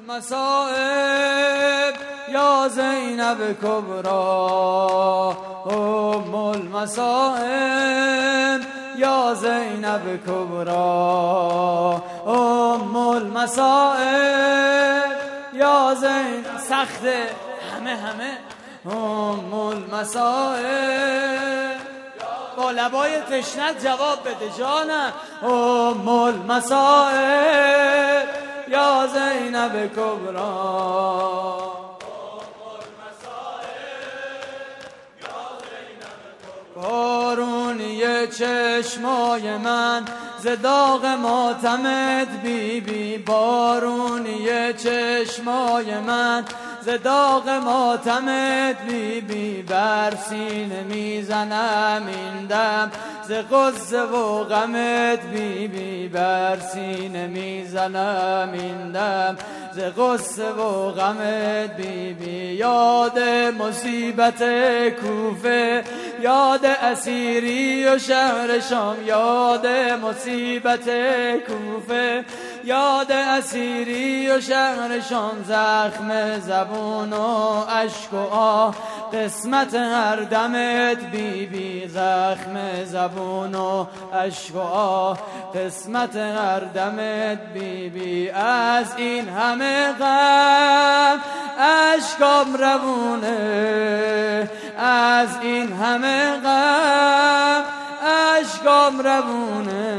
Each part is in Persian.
المصائب یا زینب کبرا، ام المصائب یا زینب کبرا، ام المصائب یا زینب. سخته همه ام المصائب. با لبای تشنت جواب بده جانم. ام المصائب یا زینب کبرا، بارونی چشمای من ز داغ ماتمت بیبی، بارونی چشمای من ز داغ ماتمت بیبی، بر سینه میزنم این دم ز غصه و غمت بیبی، بر سینه میزنم این دم ز غصه و غمت بیبی. یاد مصیبت کوفه، یاد اسیری و شهر شام، یاد مصیبت کوفه، یاد اسیری و شهر شام، زخم زبون و اشک و آه قسمت هر دمت بیبی، زخم زبون و اشک و آه قسمت هر دمت بیبی. از این همه غم اشکام روونه، از این همه غم اشکام روونه،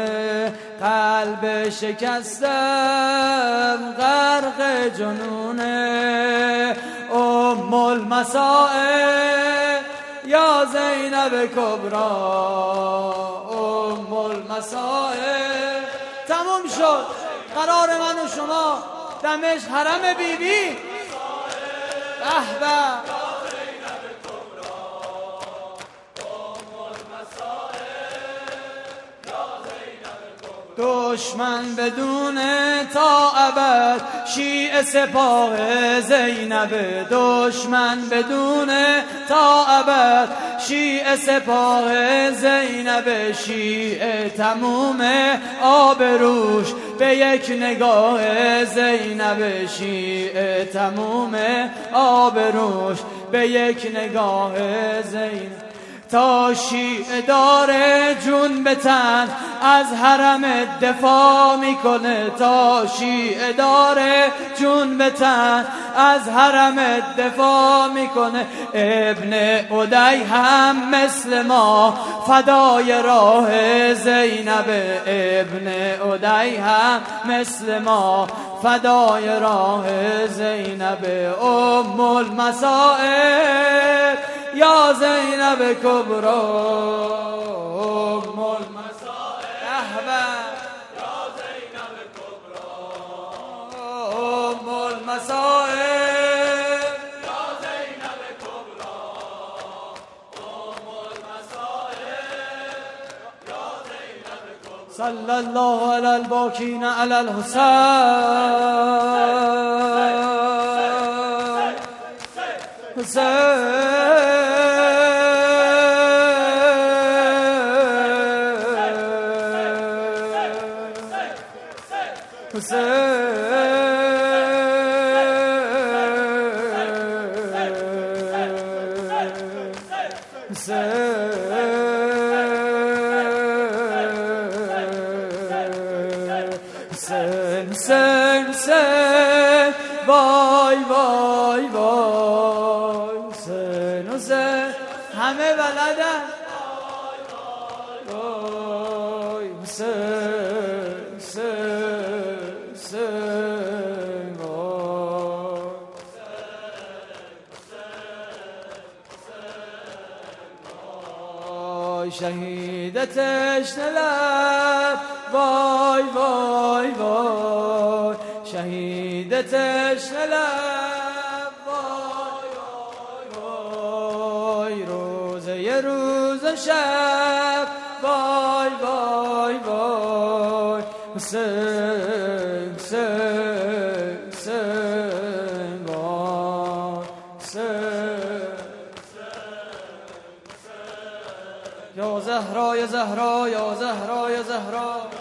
قلب شکستم غرق جنونه. ام المصائب یا زینب کبرا، ام المصائب. تموم شد قرار من و شما دمشق حرم بیبی. به به دشمن بدون تا ابد شیعه سپاه زینب، دشمن بدون تا ابد شیعه سپاه زینب، شیعه تموم آبروش به یک نگاه زینب، شیعه تموم آبروش به یک نگاه زینب. تا شیعه داره جون به تن از حرم دفاع میکنه، تا شیعه داره جون به تن از حرم دفاع میکنه. ابن ادی هم مثل ما فدای راه زینب، ابن ادی هم مثل ما فدای راه زینب. ام المصائب یا زینب کبرا، ام المصائب یا زینب کبرا، ام المصائب یا زینب کبرا، ام المصائب یا زینب کبرا. صلی الله علی الباکین علی الحسین حسین. وای وای وای حسین حسین همه بلدن. وای حسین حسین حسین وای شهید تشنه لب. وای وای وای شهید تشنه لب. وای وای وای روزه روز شب. وای وای وای حسین حسین حسین وای حسین. یا زهرا یا زهرا یا زهرا یا زهرا.